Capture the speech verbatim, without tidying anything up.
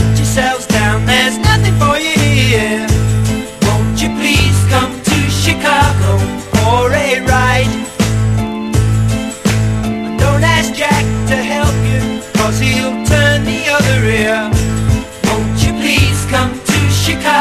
sit yourselves down, there's nothing for you here. Won't you please come to Chicago for a ride? Don't ask Jack to help you, cause he'll turn the other ear. Won't you please come to Chicago?